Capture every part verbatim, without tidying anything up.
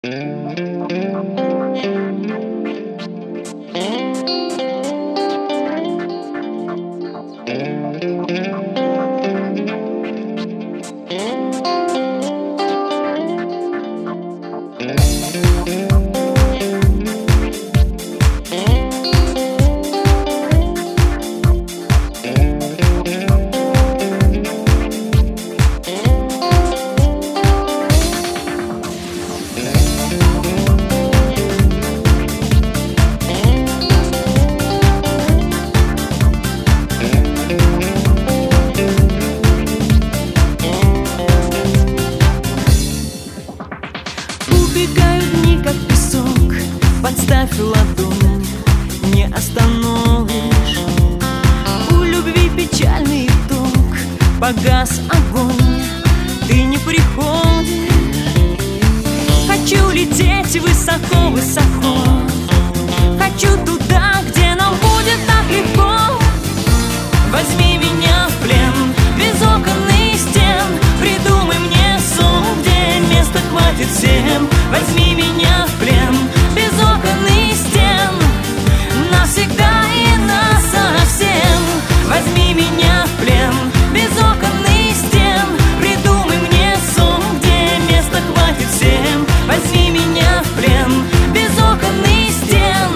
Убегают дни, как песок, подставь ладонь, не остановишь. У любви печальный итог, погас огонь, ты не приходишь. Хочу лететь высоко-высоко, хочу туда, где нам будет так легко. Возьми меня в плен, без окон и стен, придумай мне сон, где места хватит всем. Возьми меня в плен, без окон и стен, навсегда и насовсем. Возьми меня в плен, без окон и стен, придумай мне сон, где места хватит всем. Возьми меня в плен, без окон и стен.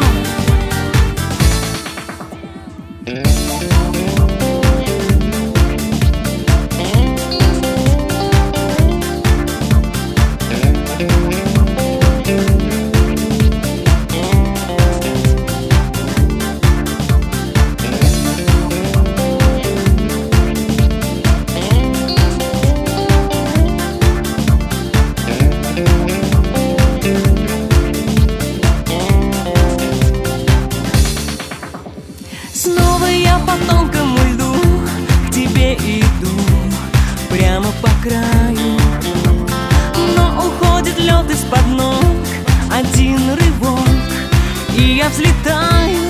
Снова я по тонкому льду к тебе иду, прямо по краю. Но уходит лед из-под ног, один рывок, и я взлетаю.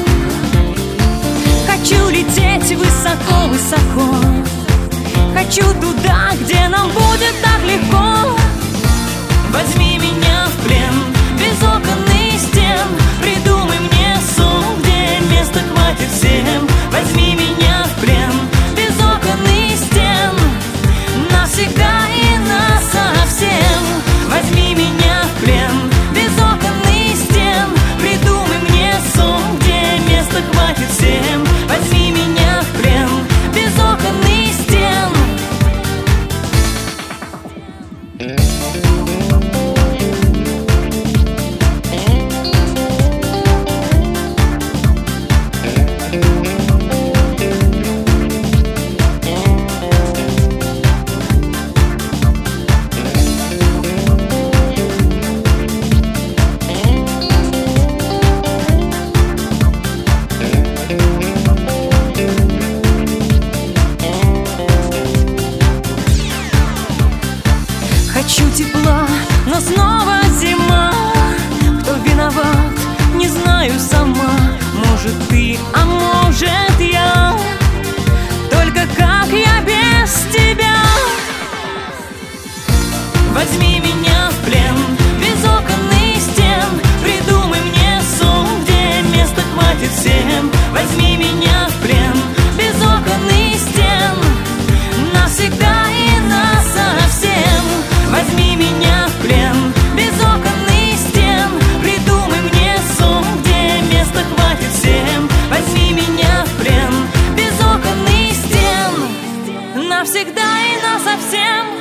Хочу лететь высоко-высоко, хочу туда, где нам будет так легко. Возьми меня в плен, без окон и стен, придумай мне сон, где места хватит всем. Возьми меня в плен, без окон и стен, навсегда и насовсем. Возьми меня в плен, без окон и стен, придумай мне сон, где места хватит всем. Возьми меня в плен, без окон и стен. Хочу тепла, но снова зима. Кто виноват, не знаю сама. Может ты, а может я. Только как я без тебя? Возьми меня в плен, без окон и стен, придумай мне сон, где места хватит всем. Возьми меня в плен, без окон и стен, навсегда и насовсем. Возьми меня в плен, без окон и стен, придумай мне сон, где места хватит всем. Возьми меня в плен, без окон и стен, навсегда и насовсем.